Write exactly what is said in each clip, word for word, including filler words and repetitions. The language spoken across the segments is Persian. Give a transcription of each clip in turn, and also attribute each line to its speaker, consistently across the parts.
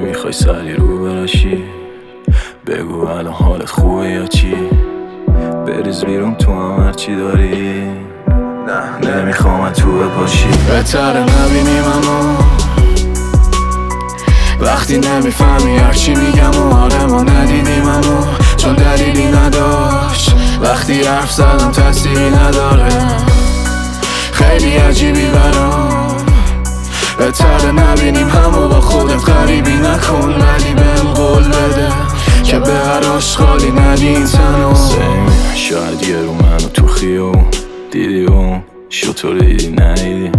Speaker 1: میخوای سری رو براشی، بگو الان حالت خوبه یا چی؟ بریز بیرون تو هم هرچی داری، نه نمیخوام تو بپاشی. بهتره نبینیم اما وقتی نمیفهمی هرچی میگم و آره ما ندیدیم اما چون دلیلی نداشت. وقتی حرف زدم تأثیری نداره، خیلی عجیبی برام. بهتره نبینیم همو با خودت غریبی نکن، ولی بهم قول بده که به هر آشغالی ندی این تنو. شاید یه رو منو تو خیابون دیدی اون شطور دیدی ندیدی.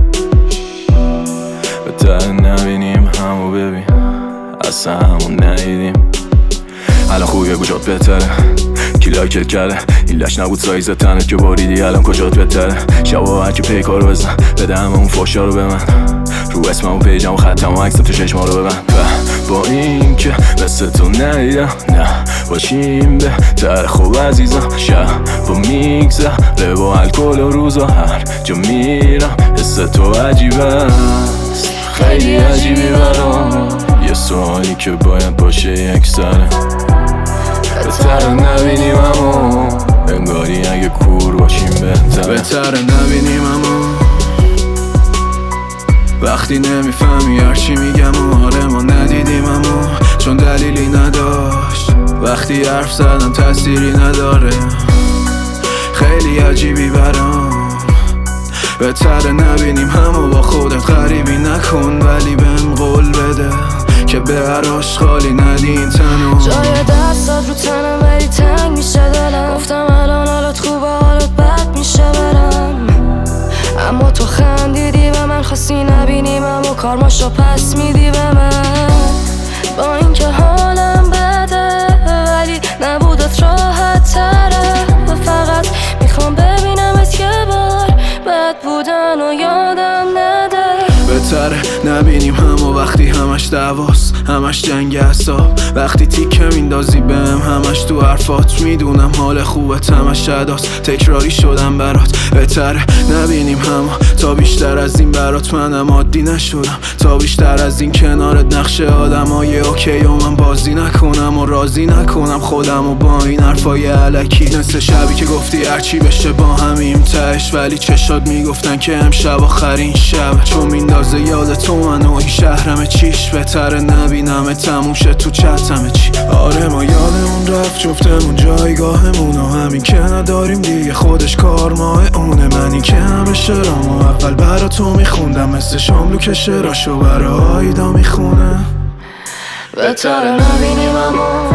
Speaker 1: بهتره نبینیم همو ببین اصلا همون ندیدیم. الان خوبیه گوشات بهتره کی لایکت کرده، این لش نبود سایز تنت که باریدی الان کجات بهتره. شبا هرکی پیکارو بزن بده همه اون فاشا رو به من، رو اسمم و پیجم و ختم و عکسم تو چشما رو ببند. با این که مثل تو ندیدم نه باشیم بهتر خوب عزیزم. شب با میگذره با الکل و روزا هر جا میرم حس تو عجیبه است، خیلی عجیبی برام. یه سوالی که باید باشه یک سره، بهتره نبینیم اما انگاری اگه کور باشیم بهتره. بهتره نبینیم اما وقتی نمیفهمی هرچی میگم و آره ما ندیدیم اما چون دلیلی نداشت. وقتی حرف زدم تأثیری نداره، خیلی عجیبی برام. بهتره نبینیم همو با خودت غریبی نکن، ولی بهم قول بده که به هر آشغالی ندی این تنو.
Speaker 2: جای دستات رو تنم ولی تنگ میشه دلم، گفتم الان حالت خوبه حالت بد میشه برم، اما تو خندیدی و من خواستی نبینیم اما کارماشو پس میدی به من. با اینکه حالم بده ولی نبودت راحت تره، و فقط میخوام ببینمت یه بار بد بودن و یادم نده.
Speaker 1: بهتره نبینیم همو وقتی همش دعواست همش جنگ اعصاب، وقتی تیکه میندازی بهم همش تو حرفات. میدونم حال خوبت همش اداست تکراری شدم برات. بهتره نبینیم همو تا بیشتر از این برات منم عادی نشدم، تا بیشتر از این کنارت نقشه آدمای اوکی و من بازی نکنم و راضی نکنم خودم و با این حرفای علکی. مثل شبی که گفتی هرچی بشه با همیم تهش، ولی چشات میگفتن که امشب آخرین شب، چون میندازه یاد تو منو این شهرم چیش. بهتره نبینم تموم شه تو چتم چی. آره ما یادمون رفت جفتمون جایگاهمون و همین که نداریم دیگه خودش کار ماه اونه. من این که همه شرامو اول برا تو میخوندم مثل شاملو که شراشو برا آیدا میخونه.
Speaker 2: بهتره نبینیم اما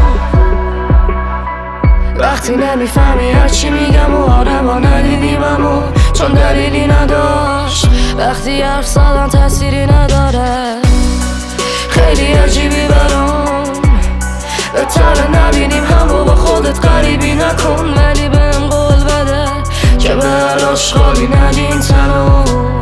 Speaker 2: وقتی نمیفهمی هرچی میگم و آره ما ندیدیم اما چون دلیلی نداشت. وقتی حرف زدم تأثیری نداره، خیلی عجیبی برام. بهتره نبینیم همو با خودت غریبی نکن، ولی بهم قول بده که به هر آشغالی ندی این تنو.